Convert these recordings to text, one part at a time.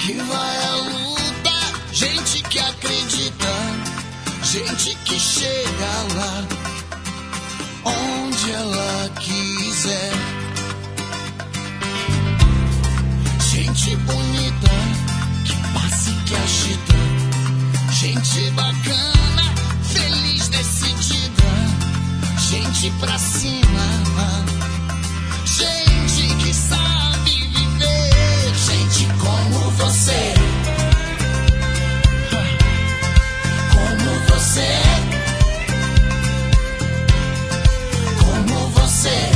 que vai à luta, gente que acredita, gente que chega lá onde ela quiser. Gente bonita que passa e que agita, gente bacana, feliz, decidida, gente pra cima, gente que sabe viver, gente como você, como você, como você.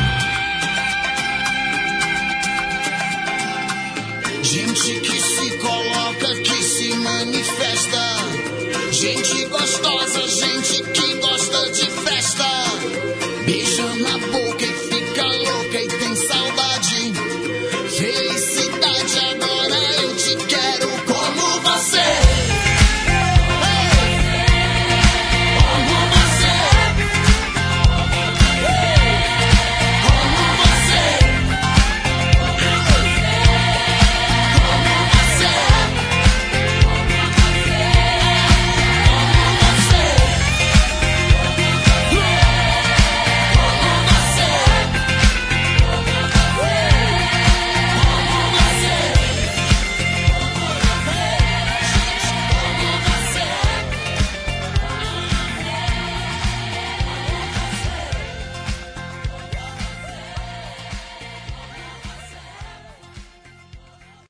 Gente que se